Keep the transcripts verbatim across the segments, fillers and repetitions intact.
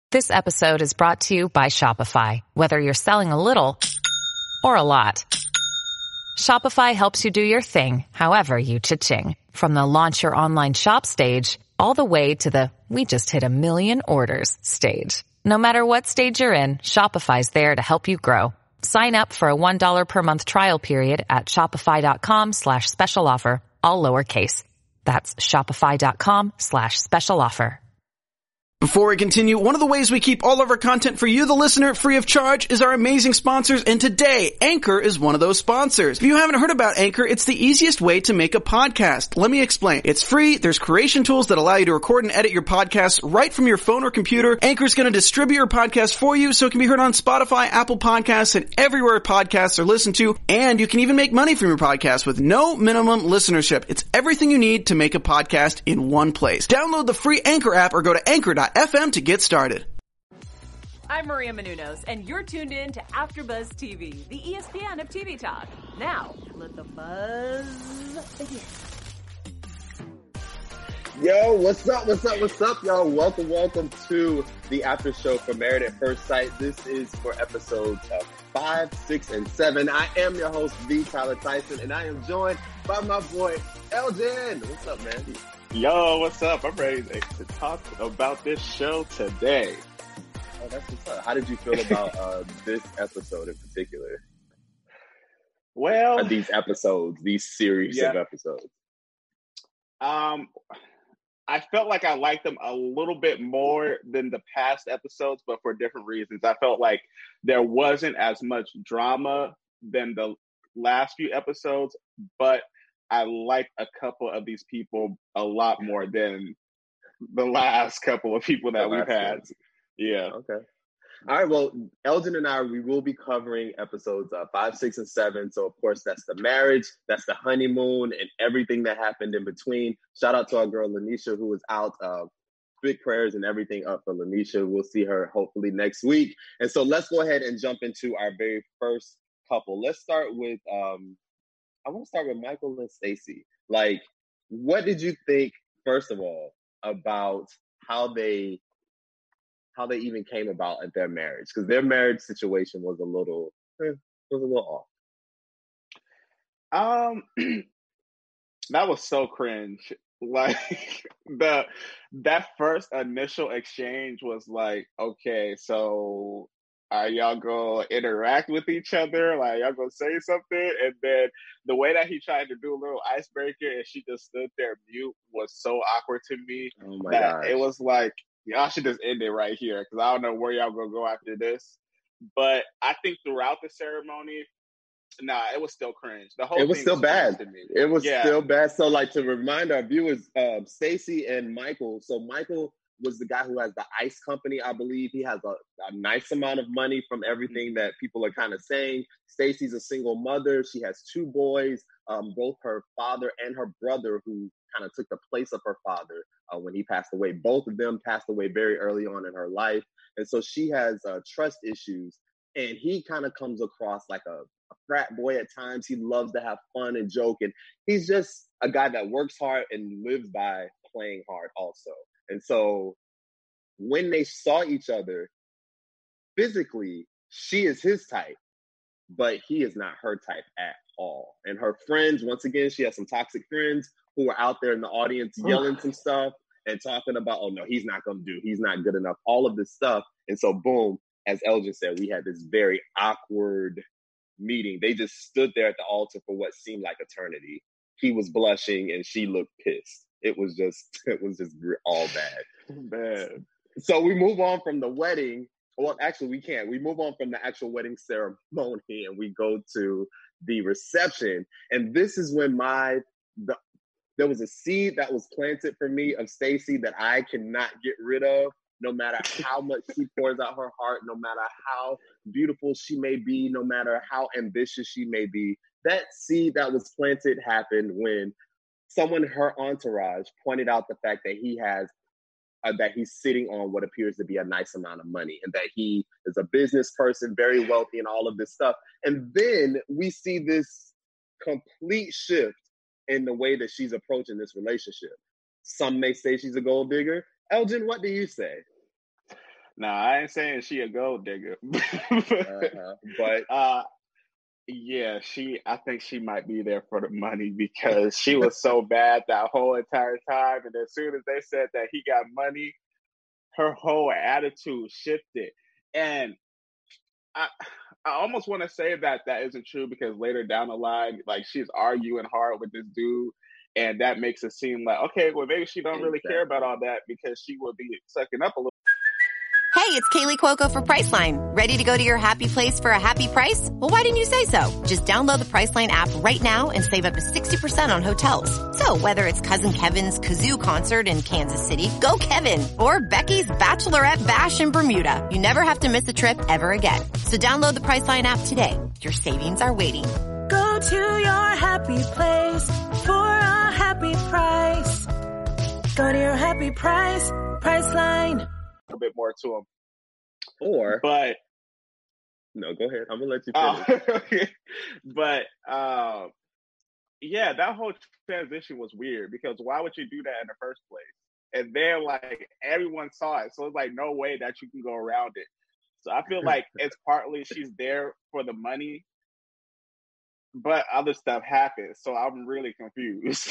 This episode is brought to you by Shopify. Whether you're selling a little or a lot, Shopify helps you do your thing, however you cha-ching. From the launch your online shop stage, all the way to the we just hit a million orders stage. No matter what stage you're in, Shopify's there to help you grow. Sign up for a one dollar per month trial period at shopify.com slash special offer, all lowercase. That's shopify.com slash special offer. Before we continue, one of the ways we keep all of our content for you, the listener, free of charge is our amazing sponsors, and today, Anchor is one of those sponsors. If you haven't heard about Anchor, it's the easiest way to make a podcast. Let me explain. It's free, there's creation tools that allow you to record and edit your podcasts right from your phone or computer. Anchor's going to distribute your podcast for you so it can be heard on Spotify, Apple Podcasts, and everywhere podcasts are listened to, and you can even make money from your podcast with no minimum listenership. It's everything you need to make a podcast in one place. Download the free Anchor app or go to anchor dot f m to get started. I'm Maria Menounos, and you're tuned in to AfterBuzz T V, the E S P N of T V talk. Now, let the buzz begin. Yo, what's up, what's up, what's up, y'all? Welcome, welcome to the after show for Married at First Sight. This is for episodes of five, six, and seven. I am your host, V. Tyler Tyson, and I am joined by my boy, Elgin. What's up, man? Yo, what's up? I'm ready to, to talk about this show today. Oh, that's what's up. How did you feel about uh, this episode in particular? Well, or these episodes, these series yeah. of episodes. Um, I felt like I liked them a little bit more than the past episodes, but for different reasons. I felt like there wasn't as much drama than the last few episodes, but I like a couple of these people a lot more than the last couple of people that we've had. One. Yeah. Okay. All right. Well, Elgin and I, we will be covering episodes uh, five, six, and seven. So, of course, that's the marriage, that's the honeymoon, and everything that happened in between. Shout out to our girl, Lanisha, who is out. Uh, big prayers and everything up for Lanisha. We'll see her hopefully next week. And so let's go ahead and jump into our very first couple. Let's start with... Um, I want to start with Michael and Stacey. Like, what did you think, first of all, about how they how they even came about at their marriage? Because their marriage situation was a little eh, was a little off. Um, that was so cringe. Like the that first initial exchange was like, okay, so. Are y'all gonna interact with each other? Like, y'all gonna say something? And then the way that he tried to do a little icebreaker and she just stood there mute was so awkward to me. Oh my that gosh. It was like, y'all should just end it right here because I don't know where y'all gonna go after this. But I think throughout the ceremony, nah, it was still cringe. The whole it was thing still was bad. To me. It was yeah. still bad. So, like, to remind our viewers, uh, Stacey and Michael. So, Michael was the guy who has the ice company, I believe. He has a, a nice amount of money from everything that people are kind of saying. Stacey's a single mother. She has two boys, um, both her father and her brother, who kind of took the place of her father uh, when he passed away. Both of them passed away very early on in her life. And so she has uh, trust issues. And he kind of comes across like a, a frat boy at times. He loves to have fun and joke. And he's just a guy that works hard and lives by playing hard also. And so when they saw each other physically, she is his type, but he is not her type at all. And her friends, once again, she has some toxic friends who are out there in the audience yelling some stuff and talking about, oh no, he's not going to do, he's not good enough, all of this stuff. And so boom, as Elgin said, we had this very awkward meeting. They just stood there at the altar for what seemed like eternity. He was blushing and she looked pissed. It was just, it was just all bad. Bad. So we move on from the wedding. Well, actually, we can't. We move on from the actual wedding ceremony and we go to the reception. And this is when my, the, there was a seed that was planted for me of Stacey that I cannot get rid of, no matter how much she pours out her heart, no matter how beautiful she may be, no matter how ambitious she may be. That seed that was planted happened when someone in her entourage pointed out the fact that he has, uh, that he's sitting on what appears to be a nice amount of money and that he is a business person, very wealthy and all of this stuff. And then we see this complete shift in the way that she's approaching this relationship. Some may say she's a gold digger. Elgin, what do you say? Nah, I ain't saying she a gold digger. uh-huh. But uh, yeah, she. I think she might be there for the money because she was so bad that whole entire time, and as soon as they said that he got money, her whole attitude shifted. And I, I almost want to say that that isn't true because later down the line, like she's arguing hard with this dude, and that makes it seem like, okay, well maybe she don't really care about all that because she will be sucking up a little. Hey, it's Kaylee Cuoco for Priceline. Ready to go to your happy place for a happy price? Well, why didn't you say so? Just download the Priceline app right now and save up to sixty percent on hotels. So whether it's Cousin Kevin's Kazoo Concert in Kansas City, go Kevin, or Becky's Bachelorette Bash in Bermuda, you never have to miss a trip ever again. So download the Priceline app today. Your savings are waiting. Go to your happy place for a happy price. Go to your happy price, Priceline. A bit more to him. Or, but no, go ahead. I'm gonna let you finish. Uh, okay. But uh, yeah, that whole transition was weird because why would you do that in the first place? And then like everyone saw it, so it's like no way that you can go around it. So I feel like it's partly she's there for the money, but other stuff happens. So I'm really confused.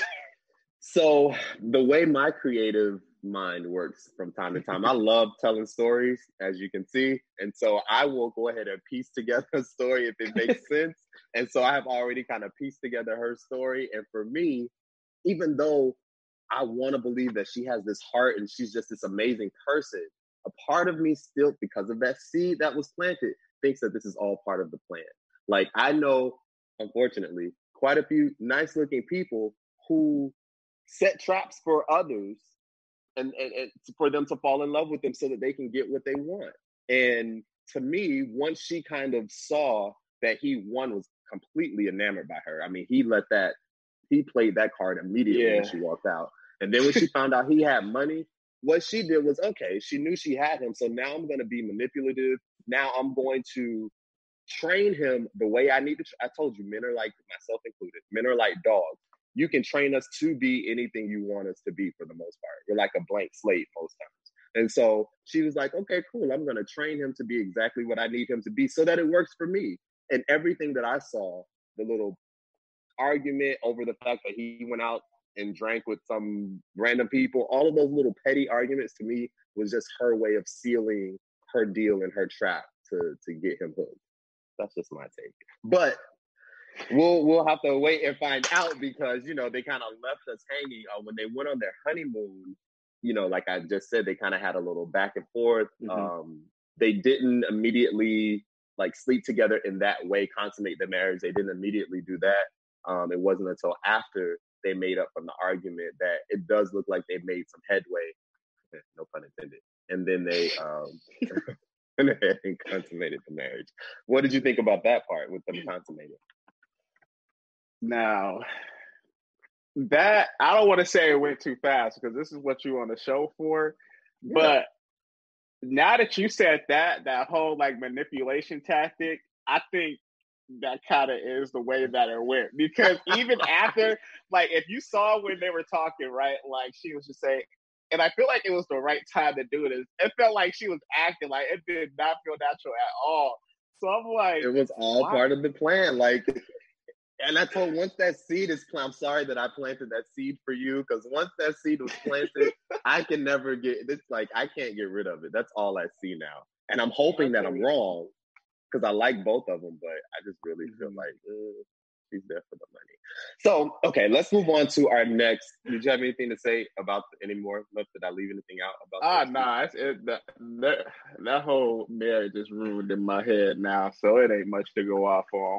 So the way my creative mind works from time to time, I love telling stories, as you can see. And so I will go ahead and piece together a story if it makes sense. And so I have already kind of pieced together her story. And for me, even though I want to believe that she has this heart and she's just this amazing person, a part of me still, because of that seed that was planted, thinks that this is all part of the plan. Like I know, unfortunately, quite a few nice looking people who set traps for others and, and, and for them to fall in love with them so that they can get what they want. And to me, once she kind of saw that he, one, was completely enamored by her. I mean, he let that, he played that card immediately yeah. when she walked out. And then when she found out he had money, what she did was, okay, she knew she had him. So now I'm going to be manipulative. Now I'm going to train him the way I need to. Tra- I told you, men are like, myself included, men are like dogs. You can train us to be anything you want us to be for the most part. We're like a blank slate most times. And so she was like, okay, cool. I'm going to train him to be exactly what I need him to be so that it works for me. And everything that I saw, the little argument over the fact that he went out and drank with some random people, all of those little petty arguments to me was just her way of sealing her deal and her trap to, to get him hooked. That's just my take. But We'll we'll have to wait and find out because, you know, they kind of left us hanging. Uh, when they went on their honeymoon, you know, like I just said, they kind of had a little back and forth. Mm-hmm. Um, they didn't immediately, like, sleep together in that way, consummate the marriage. They didn't immediately do that. Um, it wasn't until after they made up from the argument that it does look like they made some headway. No pun intended. And then they um, went ahead and consummated the marriage. What did you think about that part with them consummating? Now, that, I don't want to say it went too fast because this is what you're on the show for. Yeah. But now that you said that, that whole like manipulation tactic, I think that kind of is the way that it went. Because even after, like, if you saw when they were talking, right, like she was just saying, and I feel like it was the right time to do this. It felt like she was acting like it did not feel natural at all. So I'm like, it was all why? part of the plan. Like, and I told once that seed is planted, I'm sorry that I planted that seed for you, because once that seed was planted, I can never get, it's like, I can't get rid of it. That's all I see now. And I'm hoping that I'm wrong, because I like both of them, but I just really feel like uh, she's there for the money. So, okay, let's move on to our next. Did you have anything to say about any more? Did I leave anything out about Ah, nah, it's, it, that, that, that whole marriage is ruined in my head now, so it ain't much to go off on.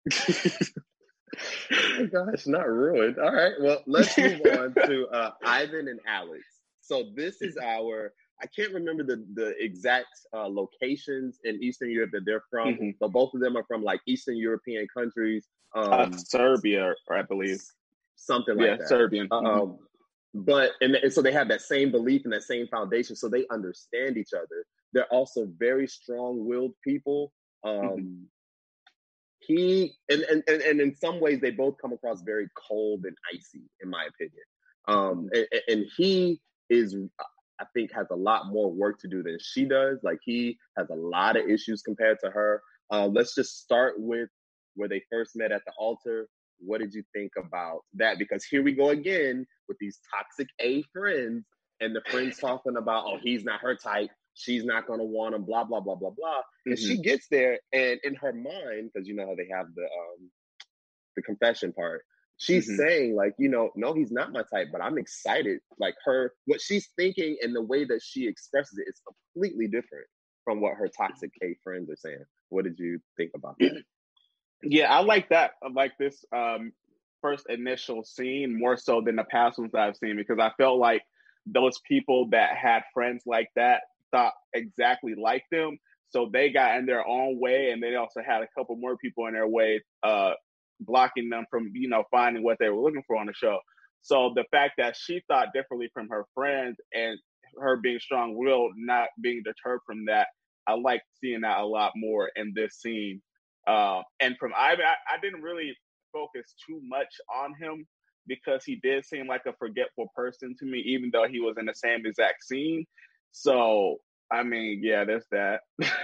Oh my gosh, not ruined. All right, well, let's move on to uh, Ivan and Alex. So this is our, I can't remember the, the exact uh, locations in Eastern Europe that they're from, mm-hmm. but both of them are from like Eastern European countries. Um, uh, Serbia, I believe. Something like yeah, that. Serbian. Um, mm-hmm. But, and, and so they have that same belief and that same foundation, so they understand each other. They're also very strong-willed people. Um, mm-hmm. He and, and and in some ways they both come across very cold and icy, in my opinion. Um, and, and he is I think has a lot more work to do than she does. Like he has a lot of issues compared to her. Uh, let's just start with where they first met at the altar. What did you think about that? Because here we go again with these toxic A friends, and the friends talking about, oh, he's not her type. She's not going to want him, blah, blah, blah, blah, blah. And mm-hmm. she gets there, and in her mind, because you know how they have the um, the confession part, she's mm-hmm. saying, like, you know, no, he's not my type, but I'm excited. Like her, what she's thinking and the way that she expresses it is completely different from what her toxic A friends are saying. What did you think about that? Yeah, I like that. I like this um, first initial scene more so than the past ones that I've seen, because I felt like those people that had friends like that thought exactly like them. So they got in their own way, and they also had a couple more people in their way, uh, blocking them from, you know, finding what they were looking for on the show. So the fact that she thought differently from her friends and her being strong-willed, not being deterred from that, I like seeing that a lot more in this scene. Uh, and from Ivan, I, I didn't really focus too much on him because he did seem like a forgetful person to me, even though he was in the same exact scene. So, I mean, yeah, there's that.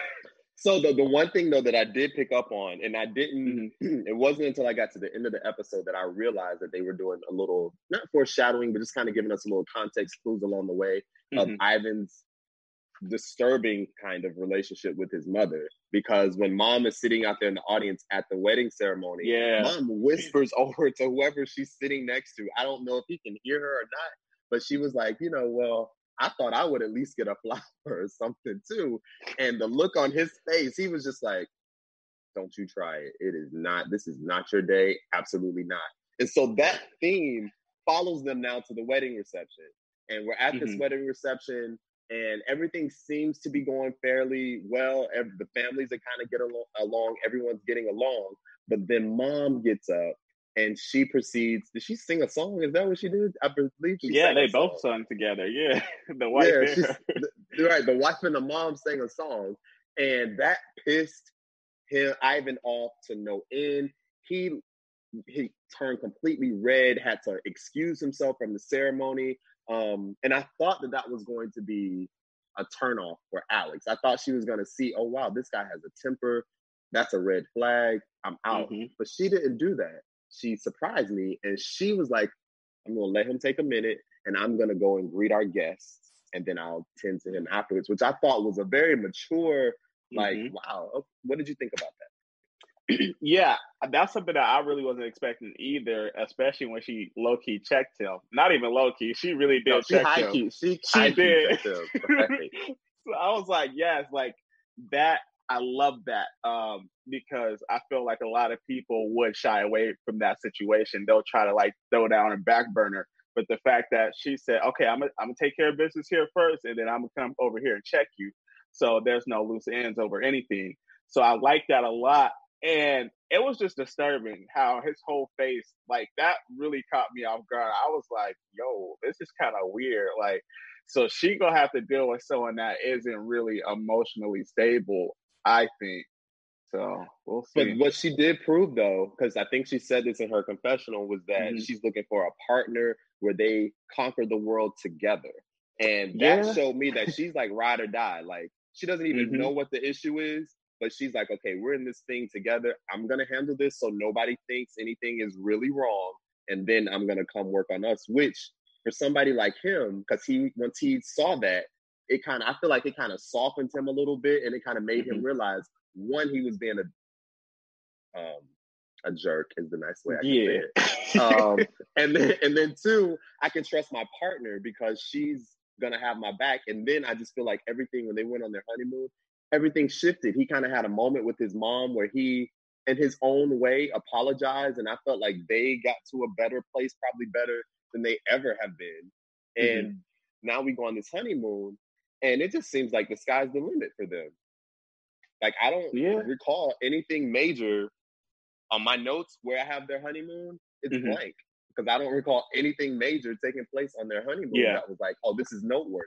So the, the one thing, though, that I did pick up on, and I didn't, mm-hmm. it wasn't until I got to the end of the episode that I realized that they were doing a little, not foreshadowing, but just kind of giving us a little context clues along the way mm-hmm. of Ivan's disturbing kind of relationship with his mother, because when mom is sitting out there in the audience at the wedding ceremony, yeah. mom whispers over to whoever she's sitting next to. I don't know if he can hear her or not, but she was like, you know, well, I thought I would at least get a flower or something too. And the look on his face, he was just like, don't you try it. It is not, this is not your day. Absolutely not. And so that theme follows them now to the wedding reception. And we're at mm-hmm. this wedding reception, and everything seems to be going fairly well. Every, the families are kind of get along, along. Everyone's getting along. But then mom gets up and she proceeds. Did she sing a song? Is that what she did? I believe she Yeah, sang they a song. both sung together. Yeah, the wife. Yeah, she's, the, right. The wife and the mom sang a song, and that pissed him, Ivan, off to no end. He he turned completely red. Had to excuse himself from the ceremony. Um, and I thought that that was going to be a turnoff for Alex. I thought she was going to see, oh, wow, this guy has a temper. That's a red flag. I'm out. Mm-hmm. But she didn't do that. She surprised me. And she was like, I'm going to let him take a minute, and I'm going to go and greet our guests, and then I'll tend to him afterwards, which I thought was a very mature, like, mm-hmm. wow. What did you think about that? Yeah, that's something that I really wasn't expecting either, especially when she low-key checked him. Not even low-key, she really did no, she check him. Key. She, she did. Him, right? So I was like, yes, like that, I love that, um, because I feel like a lot of people would shy away from that situation. They'll try to like throw down and back burner. But the fact that she said, okay, I'm gonna I'm gonna take care of business here first, and then I'm gonna come over here and check you. So there's no loose ends over anything. So I like that a lot. And it was just disturbing how his whole face, like, that really caught me off guard. I was like, yo, this is kind of weird. Like, so she gonna have to deal with someone that isn't really emotionally stable, I think. So we'll see. But what she did prove, though, because I think she said this in her confessional, was that mm-hmm. she's looking for a partner where they conquer the world together. And that yeah. showed me that she's like ride or die. Like, she doesn't even mm-hmm. know what the issue is. But she's like, okay, we're in this thing together. I'm going to handle this so nobody thinks anything is really wrong. And then I'm going to come work on us, which for somebody like him, because he, once he saw that, it kind of, I feel like it kind of softened him a little bit, and it kind of made mm-hmm. him realize, one, he was being a, um, a jerk is the nice way I can yeah. say it. Um, and then, and then two, I can trust my partner because she's going to have my back. And then I just feel like everything, when they went on their honeymoon, everything shifted. He kind of had a moment with his mom where he, in his own way, apologized. And I felt like they got to a better place, probably better than they ever have been. And mm-hmm. now we go on this honeymoon, and it just seems like the sky's the limit for them. Like, I don't yeah. recall anything major on my notes where I have their honeymoon. It's mm-hmm. blank, because I don't recall anything major taking place on their honeymoon yeah. that was like, oh, this is noteworthy.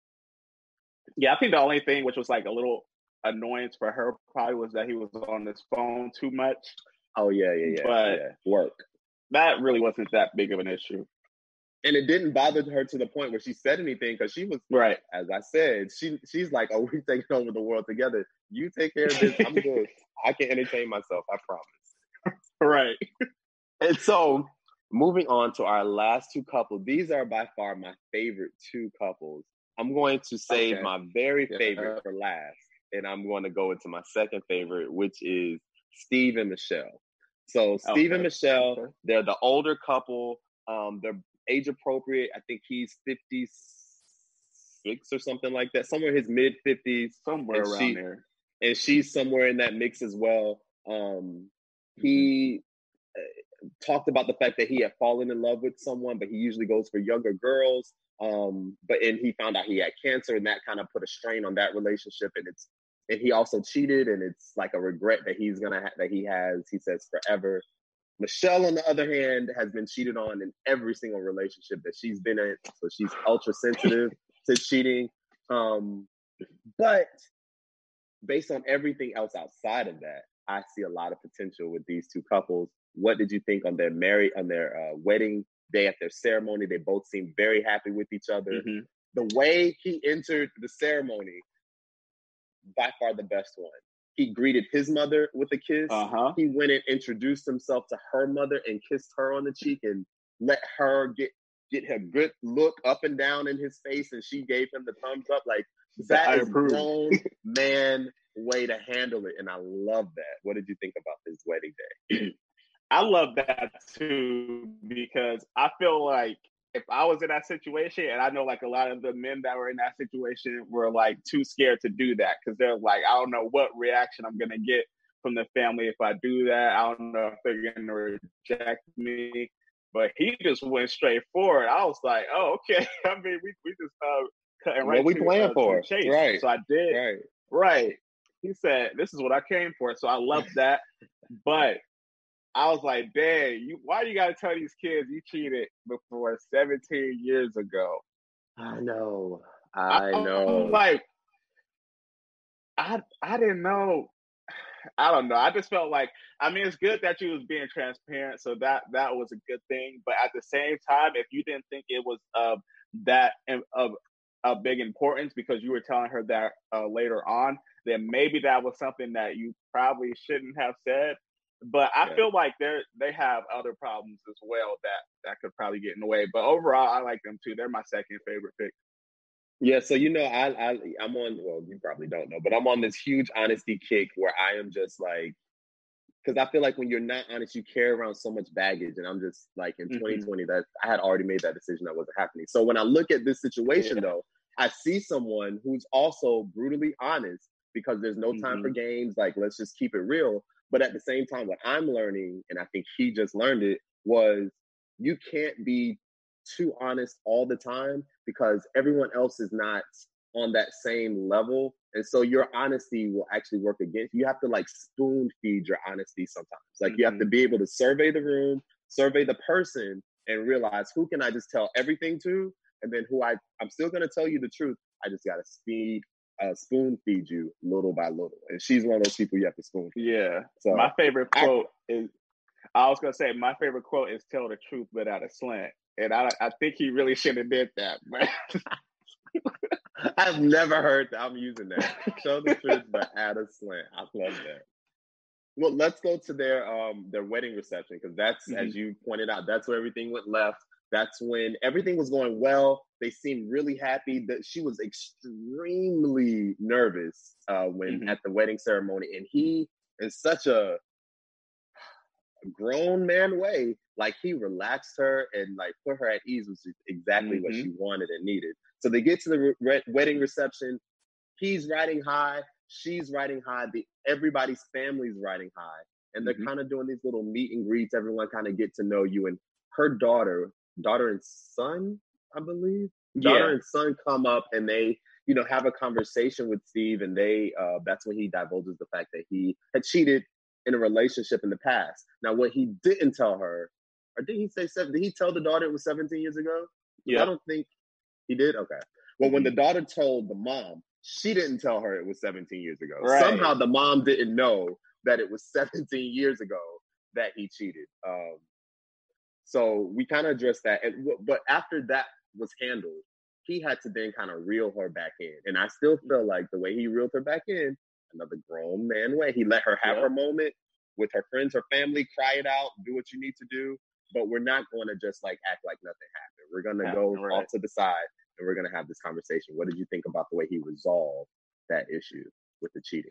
Yeah, I think the only thing which was like a little annoyance for her probably was that he was on his phone too much. Oh, yeah, yeah, yeah. But yeah. Work. That really wasn't that big of an issue. And it didn't bother her to the point where she said anything because she was, right. as I said, she she's like, oh, we're taking over the world together. You take care of this. I'm good. I can entertain myself. I promise. Right. And so moving on to our last two couples. These are by far my favorite two couples. I'm going to save Okay. my very Yeah. favorite for last. And I'm going to go into my second favorite, which is Steve and Michelle. So Steve Okay. and Michelle, Okay. they're the older couple. Um, they're age appropriate. I think he's fifty-six or something like that, somewhere in his mid fifties. Somewhere and around she, there. And she's somewhere in that mix as well. Um, he uh, talked about the fact that he had fallen in love with someone, but he usually goes for younger girls. Um, but and he found out he had cancer, and that kind of put a strain on that relationship. And it's and he also cheated, and it's like a regret that he's gonna ha- that he has. He says forever. Michelle, on the other hand, has been cheated on in every single relationship that she's been in. So she's ultra sensitive to cheating. Um, but based on everything else outside of that, I see a lot of potential with these two couples. What did you think on their marriage, on their uh, wedding day at their ceremony? They both seemed very happy with each other. Mm-hmm. The way he entered the ceremony, by far the best one. He greeted his mother with a kiss. Uh-huh. He went and introduced himself to her mother and kissed her on the cheek and let her get get her good look up and down in his face, and she gave him the thumbs up. Like, that I is approve. grown man way to handle it, and I love that. What did you think about this wedding day? I love that too, because I feel like if I was in that situation, and I know like a lot of the men that were in that situation were like too scared to do that because they're like, I don't know what reaction I'm going to get from the family if I do that. I don't know if they're going to reject me. But he just went straight forward. I was like, oh, okay. I mean, we, we just uh, cutting right What we to, playing uh, to for? the chase. Right. So I did. Right. Right. He said, this is what I came for. So I love that. But I was like, Dad, you, why you got to tell these kids you cheated before seventeen years ago? I know. I I'm know. like, I I didn't know. I don't know. I just felt like, I mean, it's good that you was being transparent, so that that was a good thing. But at the same time, if you didn't think it was of that of of big importance because you were telling her that uh, later on, then maybe that was something that you probably shouldn't have said. But I Yeah. feel like they they have other problems as well that that could probably get in the way. But overall, I like them too. They're my second favorite pick. Yeah, so you know, I, I I'm on. Well, you probably don't know, but I'm on this huge honesty kick where I am just like, because I feel like when you're not honest, you carry around so much baggage, and I'm just like in Mhm. twenty twenty that I had already made that decision that wasn't happening. So when I look at this situation, Yeah. though, I see someone who's also brutally honest because there's no time for Mhm. games. Like, let's just keep it real. But at the same time, what I'm learning, and I think he just learned it, was you can't be too honest all the time because everyone else is not on that same level. And so your honesty will actually work against you. You have to like spoon feed your honesty sometimes. Like you have to be able to survey the room, survey the person, and realize who can I just tell everything to, and then who I, I'm still going to tell you the truth. I just got to speed, uh, spoon feed you little by little. And she's one of those people you have to spoon feed. Yeah. So My favorite I- quote is, I was going to say, my favorite quote is tell the truth without a slant. And I, I think he really should have did that. But I've never heard that. I'm using that. Show the truth, but add a slant. I love that. Well, let's go to their um their wedding reception because that's, Mhm. as you pointed out, that's where everything went left. That's when everything was going well. They seemed really happy. That she was extremely nervous uh, when Mhm. at the wedding ceremony, and he is such a grown man way. Like he relaxed her and like put her at ease, which is exactly what Mhm. she wanted and needed. So they get to the re- wedding reception. He's riding high. She's riding high. The everybody's family's riding high, and they're Mhm. kind of doing these little meet and greets. Everyone kind of get to know you. And her daughter, daughter and son, I believe, daughter Yeah. and son come up and they, you know, have a conversation with Steve. And they, uh, that's when he divulges the fact that he had cheated in a relationship in the past. Now, what he didn't tell her, or did he say seven? Did he tell the daughter it was seventeen years ago? 'Cause Yeah. I don't think he did. Okay. Well, when the daughter told the mom, she didn't tell her it was seventeen years ago. Right. Somehow the mom didn't know that it was seventeen years ago that he cheated. Um, So we kind of addressed that. And, but after that was handled, he had to then kind of reel her back in. And I still feel like the way he reeled her back in, another grown man way, he let her have Yep. her moment with her friends, her family, cry it out, do what you need to do. But we're not going to just like act like nothing happened. We're going to go Right. off to the side and we're going to have this conversation. What did you think about the way he resolved that issue with the cheating?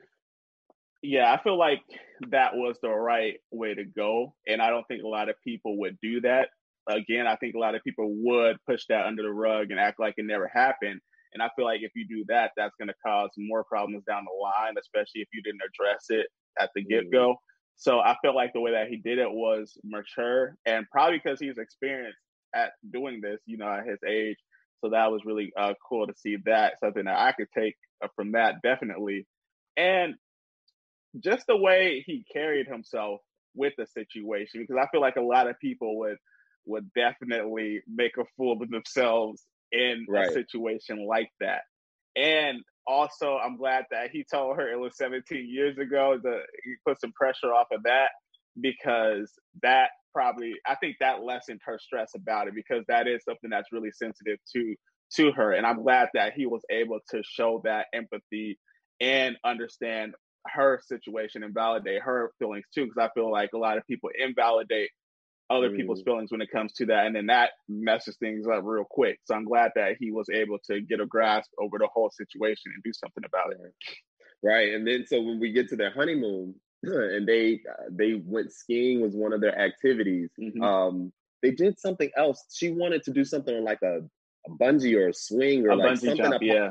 Yeah, I feel like that was the right way to go. And I don't think a lot of people would do that. Again, I think a lot of people would push that under the rug and act like it never happened. And I feel like if you do that, that's going to cause more problems down the line, especially if you didn't address it at the get-go. Mm. So I felt like the way that he did it was mature, and probably because he's experienced at doing this, you know, at his age. So that was really uh, cool to see that, something that I could take from that, definitely. And just the way he carried himself with the situation, because I feel like a lot of people would would definitely make a fool of themselves in Right. a situation like that. And also, I'm glad that he told her it was seventeen years ago. To, he put some pressure off of that, because that probably, I think that lessened her stress about it, because that is something that's really sensitive to to her. And I'm glad that he was able to show that empathy and understand her situation and validate her feelings too, because I feel like a lot of people invalidate other Mm. people's feelings when it comes to that, and then that messes things up real quick. So I'm glad that he was able to get a grasp over the whole situation and do something about it. Right. And then so when we get to their honeymoon and they uh, they went skiing was one of their activities. Mm-hmm. Um, they did something else. She wanted to do something on like a, a bungee or a swing or a like bungee something. Jump, up- yeah.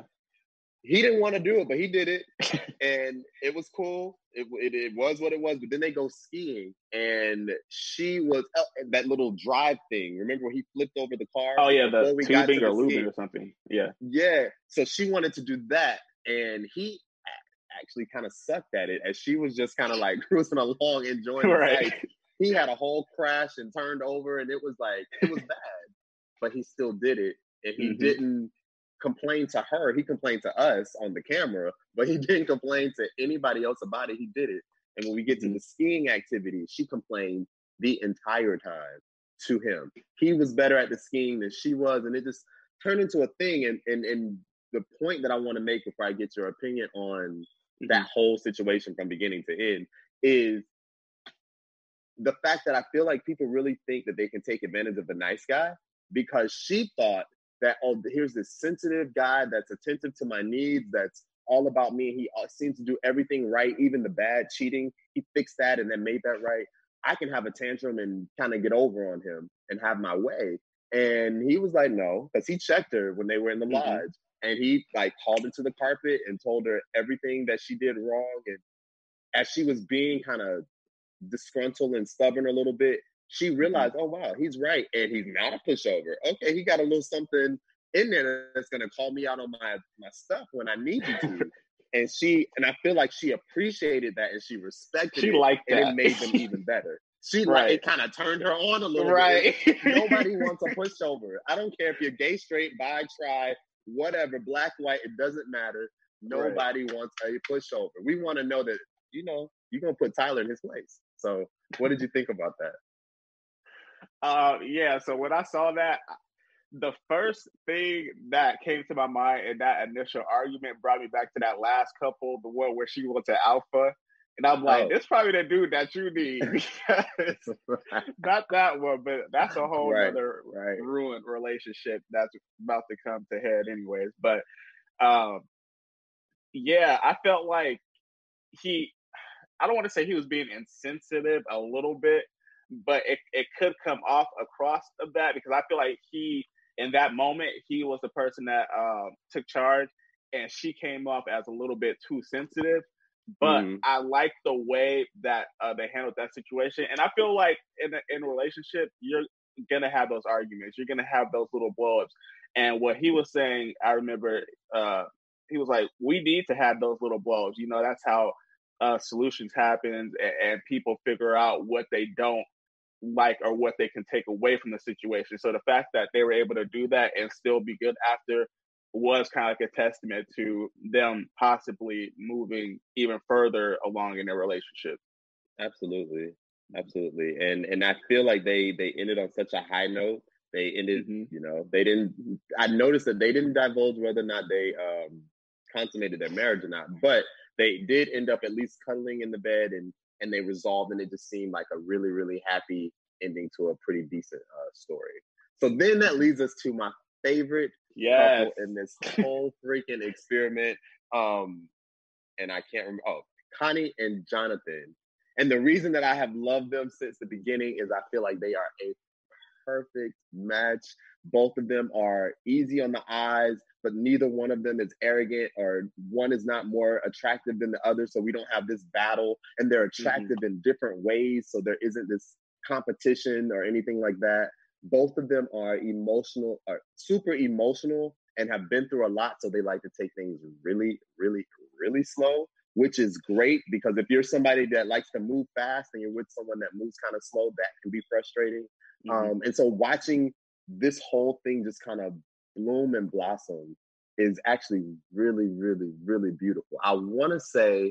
He didn't want to do it, but he did it, and it was cool. It, it it was what it was. But then they go skiing, and she was uh, that little drive thing. Remember when he flipped over the car? Oh yeah, the we got tubing to or the lubing ski? or something. Yeah, Yeah. So she wanted to do that, and he actually kind of sucked at it, as she was just kind of like cruising along, enjoying the right. sights. He had a whole crash and turned over, and it was like it was bad, but he still did it, and he Mm-hmm. didn't complain to her. He complained to us on the camera, but he didn't complain to anybody else about it. He did it. And when we get Mm-hmm. to the skiing activity, she complained the entire time to him. He was better at the skiing than she was, and it just turned into a thing. And and, and the point that I want to make before I get your opinion on Mm-hmm. that whole situation from beginning to end is the fact that I feel like people really think that they can take advantage of the nice guy, because she thought that, oh, here's this sensitive guy that's attentive to my needs, that's all about me. He seems to do everything right, even the bad cheating. He fixed that and then made that right. I can have a tantrum and kind of get over on him and have my way. And he was like, no, because he checked her when they were in the Mm-hmm. lodge. And he like called her to the carpet and told her everything that she did wrong. And as she was being kind of disgruntled and stubborn a little bit, she realized, mm-hmm. oh, wow, he's right. And he's not a pushover. Okay, he got a little something in there that's going to call me out on my, my stuff when I need you to. And she, and I feel like she appreciated that and she respected she it. Liked and that. it made them even better. She right. like, it kind of turned her on a little right. bit. Nobody wants a pushover. I don't care if you're gay, straight, bi, tri, whatever, black, white, it doesn't matter. Nobody right. wants a pushover. We want to know that, you know, you're going to put Tyler in his place. So what did you think about that? Uh, yeah, so when I saw that, the first thing that came to my mind in that initial argument brought me back to that last couple, the one where she went to Alpha. And I'm like, oh. this is probably the dude that you need. Not that one, but that's a whole right, other right. ruined relationship that's about to come to head anyways. But um, yeah, I felt like he, I don't want to say he was being insensitive a little bit, but it, it could come off across of that, because I feel like he, in that moment, he was the person that um, took charge, and she came off as a little bit too sensitive. But mm. I like the way that uh, they handled that situation. And I feel like in a, in a relationship, you're going to have those arguments. You're going to have those little blow-ups. And what he was saying, I remember, uh, he was like, we need to have those little blow-ups. You know, that's how uh, solutions happen, and, and people figure out what they don't like or what they can take away from the situation. So the fact that they were able to do that and still be good after was kind of like a testament to them possibly moving even further along in their relationship. Absolutely. Absolutely. And and I feel like they they ended on such a high note. They ended, Mm-hmm. you know, they didn't, I noticed that they didn't divulge whether or not they um, consummated their marriage or not, but they did end up at least cuddling in the bed and, and they resolved, and it just seemed like a really, really happy ending to a pretty decent uh, story. So then that leads us to my favorite Yes. couple in this whole freaking experiment. Um, and I can't remember, oh, Connie and Jonathan. And the reason that I have loved them since the beginning is I feel like they are a perfect match. Both of them are easy on the eyes, but neither one of them is arrogant, or one is not more attractive than the other. So we don't have this battle, and they're attractive mm-hmm. in different ways. So there isn't this competition or anything like that. Both of them are emotional, are super emotional, and have been through a lot. So they like to take things really, really, really slow, which is great, because if you're somebody that likes to move fast and you're with someone that moves kind of slow, that can be frustrating. Mm-hmm. Um, and so watching this whole thing just kind of bloom and blossom is actually really, really, really beautiful. I want to say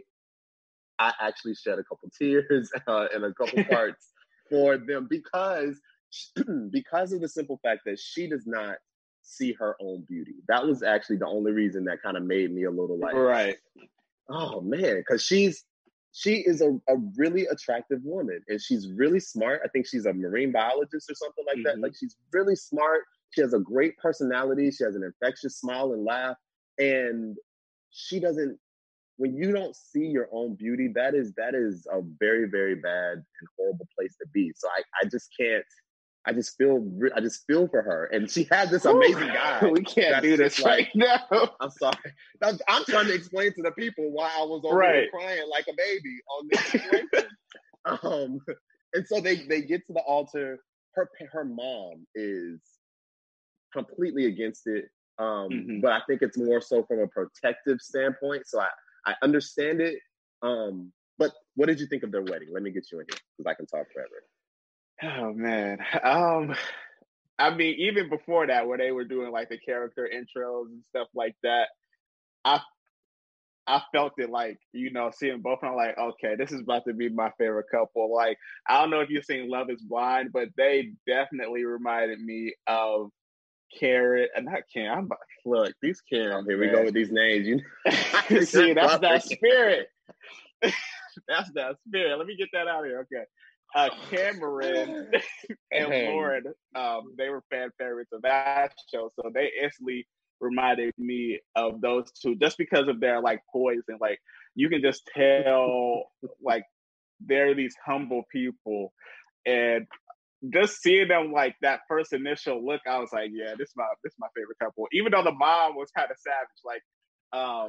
I actually shed a couple tears uh, in a couple parts for them because, because of the simple fact that she does not see her own beauty. That was actually the only reason that kind of made me a little like, right. Oh man, because she's she is a, a really attractive woman, and she's really smart. I think she's a marine biologist or something like mm-hmm. that. Like, she's really smart. She has a great personality. She has an infectious smile and laugh. And she doesn't, when you don't see your own beauty, that is that is a very, very bad and horrible place to be. So I, I just can't, I just feel, I just feel for her. And she has this amazing guy. We can't do this right like, now. I'm sorry. I'm, I'm trying to explain to the people why I was over right. here crying like a baby on this situation. um, and so they, they get to the altar. Her her mom is completely against it. Um, mm-hmm. But I think it's more so from a protective standpoint. So I, I understand it. Um, but what did you think of their wedding? Let me get you in here, because I can talk forever. Oh man. Um, I mean, even before that, where they were doing like the character intros and stuff like that, I I felt it like, you know, seeing both of them, like, okay, this is about to be my favorite couple. Like, I don't know if you've seen Love is Blind, but they definitely reminded me of Karen, and not Karen. I'm about, look, these Karen. Oh, here man. we go with these names. You see, that's that spirit. That's that spirit. Let me get that out of here. Okay. Uh, Cameron and Lauren, um, they were fan favorites of that show, so they instantly reminded me of those two, just because of their like poise, and like you can just tell like they're these humble people, and just seeing them like that first initial look, I was like, yeah, this is my this is my favorite couple. Even though the mom was kind of savage, like um.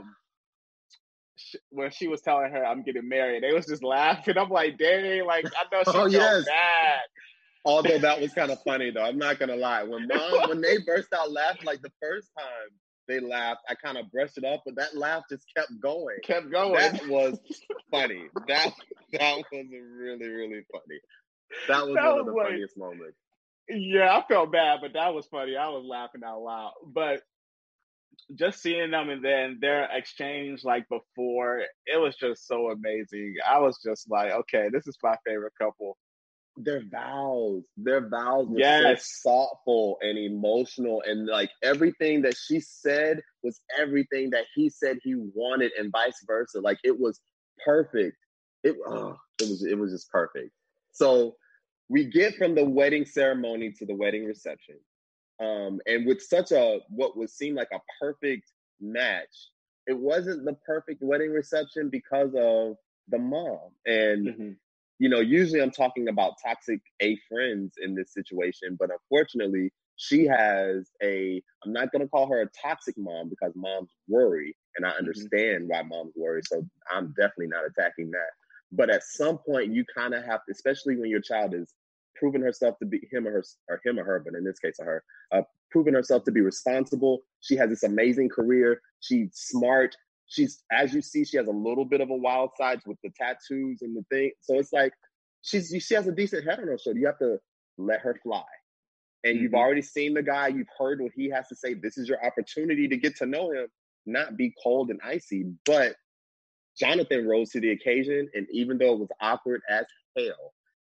when she was telling her I'm getting married, they was just laughing. I'm like, dang, like I know she oh, felt yes. bad. Although that was kind of funny though, I'm not gonna lie. When mom, when they burst out laughing, like the first time they laughed, I kind of brushed it off, but that laugh just kept going. Kept going. That was funny. That that was really, really funny. That was that one was of the like, funniest moments. Yeah, I felt bad, but that was funny. I was laughing out loud. But just seeing them and then their exchange like before, it was just so amazing. I was just like, okay, this is my favorite couple. Their vows, their vows were yes. so thoughtful and emotional, and like everything that she said was everything that he said he wanted, and vice versa. Like it was perfect. It, oh, it was it was just perfect. So we get from the wedding ceremony to the wedding reception. Um, and with such a, what would seem like a perfect match, it wasn't the perfect wedding reception because of the mom. And, mm-hmm. you know, usually I'm talking about toxic A friends in this situation, but unfortunately she has a, I'm not going to call her a toxic mom because moms worry, and I understand mm-hmm. why moms worry. So I'm definitely not attacking that. But at some point you kind of have to, especially when your child is proven herself to be him or her, or him or her, but in this case, of her, uh, proven herself to be responsible. She has this amazing career. She's smart. She's, as you see, she has a little bit of a wild side with the tattoos and the thing. So it's like, she's, she has a decent head on her shoulder. You have to let her fly. And mm-hmm. you've already seen the guy. You've heard what he has to say. This is your opportunity to get to know him, not be cold and icy. But Jonathan rose to the occasion. And even though it was awkward as hell,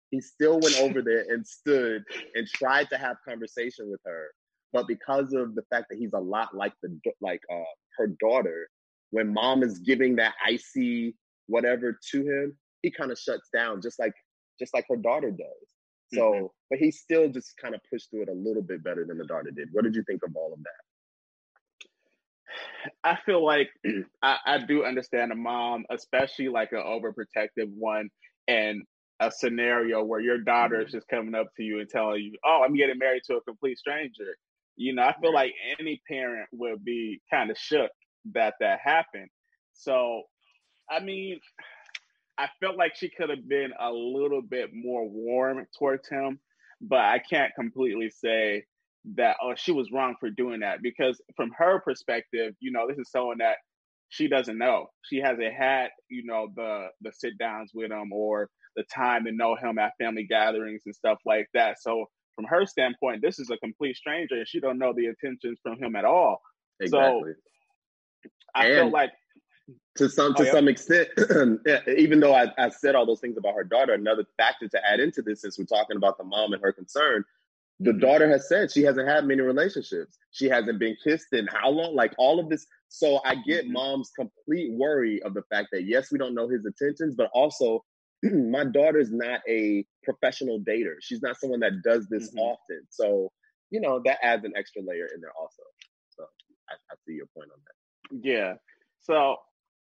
He still went over there and stood and tried to have conversation with her. But because of the fact that he's a lot like the like uh, her daughter, when mom is giving that icy whatever to him, he kind of shuts down, just like just like her daughter does. So, mm-hmm. but he still just kind of pushed through it a little bit better than the daughter did. What did you think of all of that? I feel like I, I do understand a mom, especially like an overprotective one, and a scenario where your daughter is just coming up to you and telling you, "Oh, I'm getting married to a complete stranger." You know, I feel like any parent would be kind of shook that that happened. So, I mean, I felt like she could have been a little bit more warm towards him, but I can't completely say that, oh, she was wrong for doing that, because from her perspective, you know, this is someone that she doesn't know. She hasn't had, you know, the the sit downs with him or the time to know him at family gatherings and stuff like that. So from her standpoint, this is a complete stranger and she don't know the intentions from him at all. Exactly. So I and feel like to some to oh, yeah. some extent, even though I, I said all those things about her daughter, another factor to add into this, since we're talking about the mom and her concern, the mm-hmm. daughter has said she hasn't had many relationships. She hasn't been kissed in how long? Like all of this. So I get mm-hmm. mom's complete worry of the fact that, yes, we don't know his intentions, but also my daughter's not a professional dater. She's not someone that does this mm-hmm. often. So, you know, that adds an extra layer in there also. So I, I see your point on that. Yeah. So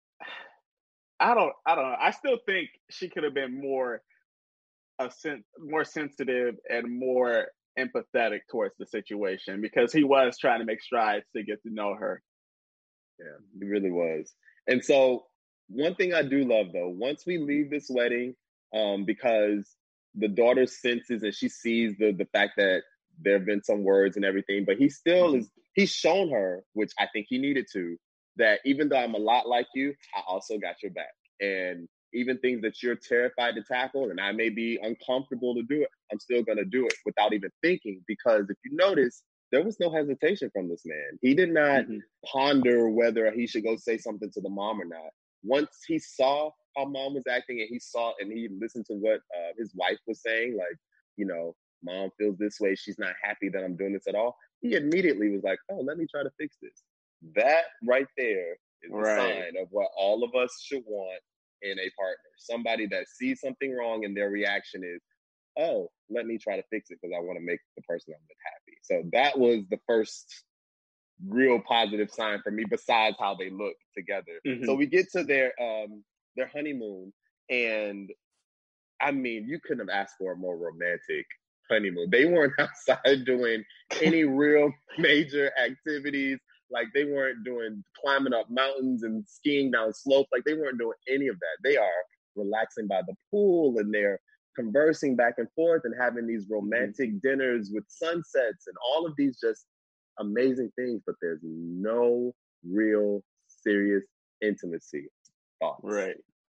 I don't, I don't know. I still think she could have been more, a sen- more sensitive and more empathetic towards the situation, because he was trying to make strides to get to know her. Yeah, he really was. And so one thing I do love, though, once we leave this wedding, um, because the daughter senses and she sees the the fact that there have been some words and everything, but he still is, he's shown her, which I think he needed to, that even though I'm a lot like you, I also got your back. And even things that you're terrified to tackle, and I may be uncomfortable to do it, I'm still going to do it without even thinking. Because if you notice, there was no hesitation from this man. He did not mm-hmm. ponder whether he should go say something to the mom or not. Once he saw how mom was acting and he saw and he listened to what uh, his wife was saying, like, you know, mom feels this way, she's not happy that I'm doing this at all, he immediately was like, oh, let me try to fix this. That right there is right. a sign of what all of us should want in a partner. Somebody that sees something wrong and their reaction is, oh, let me try to fix it because I want to make the person I'm with happy. So that was the first real positive sign for me, besides how they look together. Mm-hmm. So we get to their um their honeymoon, and I mean, you couldn't have asked for a more romantic honeymoon. They weren't outside doing any real major activities. Like, they weren't doing climbing up mountains and skiing down slopes. Like, they weren't doing any of that. They are relaxing by the pool, and they're conversing back and forth and having these romantic mm-hmm. dinners with sunsets and all of these just amazing things. But there's no real serious intimacy. Thoughts? Right.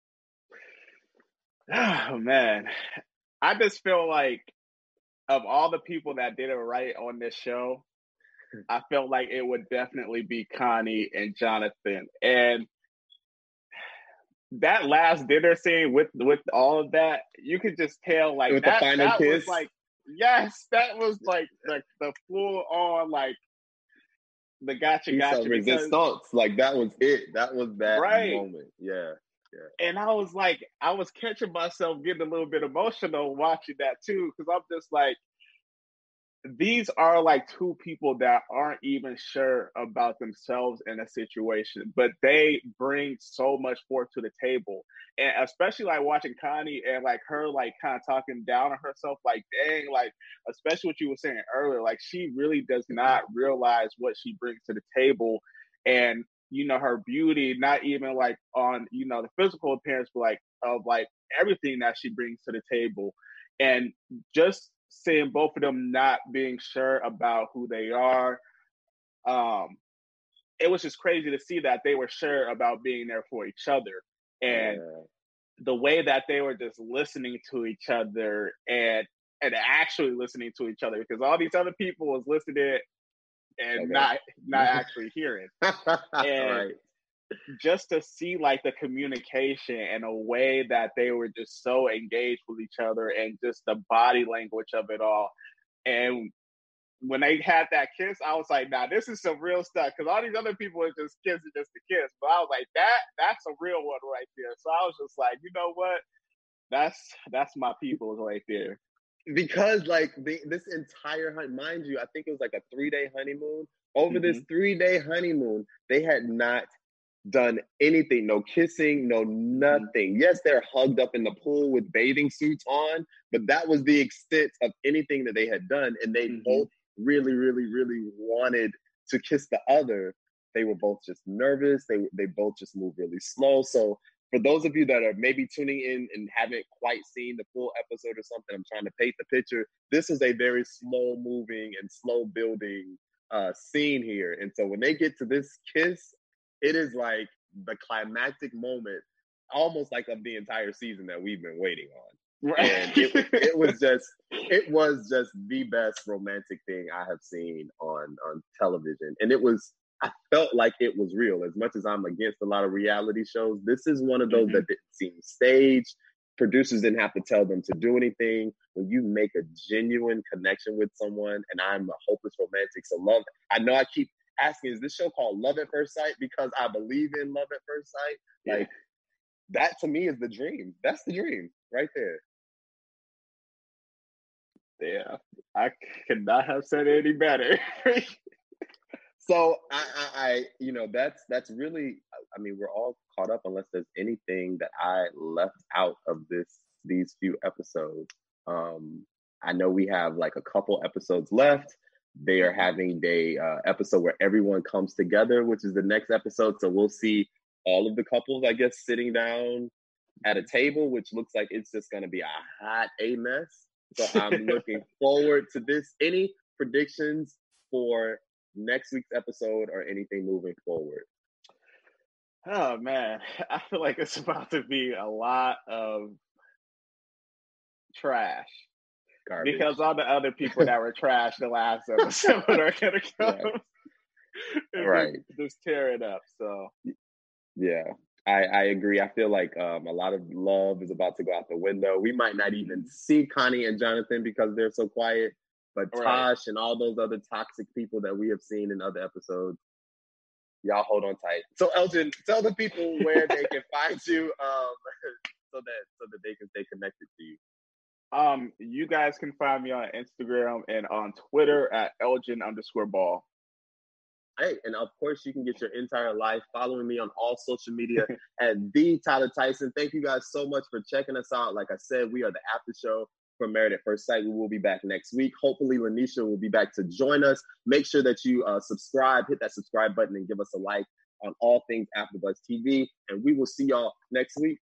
Oh, man. I just feel like of all the people that did it right on this show, I felt like it would definitely be Connie and Jonathan. And that last dinner scene with with all of that, you could just tell, like, with that, the final that kiss. was like, yes, that was like the, the full on, like, the gotcha, Piece gotcha. Of resistance. Like, that was it. That was that right. moment. Yeah. Yeah. And I was like, I was catching myself getting a little bit emotional watching that too, because I'm just like, these are like two people that aren't even sure about themselves in a situation, but they bring so much forth to the table. And especially like watching Connie and like her like kind of talking down on herself, like, dang, like, especially what you were saying earlier, like, she really does not realize what she brings to the table. And, you know, her beauty, not even like on, you know, the physical appearance, but like of like everything that she brings to the table. And just seeing both of them not being sure about who they are, um, it was just crazy to see that they were sure about being there for each other. And yeah. the way that they were just listening to each other and and actually listening to each other, because all these other people was listening and okay. not not actually hearing. And right. just to see like the communication and a way that they were just so engaged with each other and just the body language of it all. And when they had that kiss, I was like, nah, this is some real stuff. Because all these other people are just kissing just to kiss. But I was like, that that's a real one right there. So I was just like, you know what? That's that's my people right there. Because like the, this entire hunt, mind you, I think it was like a three-day honeymoon. Over mm-hmm. this three-day honeymoon, they had not done anything. No kissing, no nothing. Mm-hmm. Yes, they're hugged up in the pool with bathing suits on, but that was the extent of anything that they had done. And they mm-hmm. both really, really, really wanted to kiss the other. They were both just nervous. They they both just moved really slow. So for those of you that are maybe tuning in and haven't quite seen the full episode or something, I'm trying to paint the picture. This is a very slow moving and slow building uh, scene here. And so when they get to this kiss, it is like the climactic moment, almost like of the entire season that we've been waiting on. Right. And it, it was just, it was just the best romantic thing I have seen on, on television. And it was, I felt like it was real. As much as I'm against a lot of reality shows, this is one of those mm-hmm. that didn't seem staged. Producers didn't have to tell them to do anything. When you make a genuine connection with someone, and I'm a hopeless romantic, so love, I know I keep asking, is this show called Love at First Sight? Because I believe in love at first sight. Yeah. Like, that to me is the dream. That's the dream right there. Yeah, I could not have said it any better. So I, I, I, you know, that's that's really. I mean, we're all caught up unless there's anything that I left out of this these few episodes. Um, I know we have like a couple episodes left. They are having a uh, episode where everyone comes together, which is the next episode. So we'll see all of the couples, I guess, sitting down at a table, which looks like it's just going to be a hot A mess. So I'm looking forward to this. Any predictions for next week's episode or anything moving forward? Oh, man. I feel like it's about to be a lot of trash. Garbage. Because all the other people that were trash the last episode are going to come right. and right. just, just tear it up. So, yeah. I, I agree. I feel like um, a lot of love is about to go out the window. We might not even see Connie and Jonathan because they're so quiet, but right. Tosh and all those other toxic people that we have seen in other episodes, y'all hold on tight. So Elgin, tell the people where they can find you um, so that so that they can stay connected to you. Um, you guys can find me on Instagram and on Twitter at Elgin underscore ball. Hey, and of course, you can get your entire life following me on all social media at the Tyler Tyson. Thank you guys so much for checking us out. Like I said, we are the after show for Married at First Sight. We will be back next week. Hopefully, Lanisha will be back to join us. Make sure that you uh, subscribe, hit that subscribe button, and give us a like on all things AfterBuzz T V. And we will see y'all next week.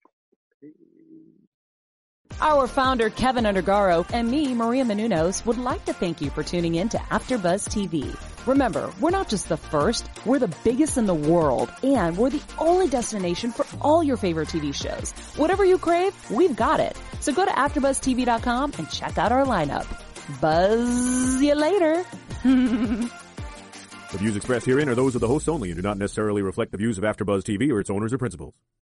Our founder, Kevin Undergaro, and me, Maria Menounos, would like to thank you for tuning in to AfterBuzz T V. Remember, we're not just the first, we're the biggest in the world, and we're the only destination for all your favorite T V shows. Whatever you crave, we've got it. So go to after buzz T V dot com and check out our lineup. Buzz you later. The views expressed herein are those of the hosts only and do not necessarily reflect the views of AfterBuzz T V or its owners or principals.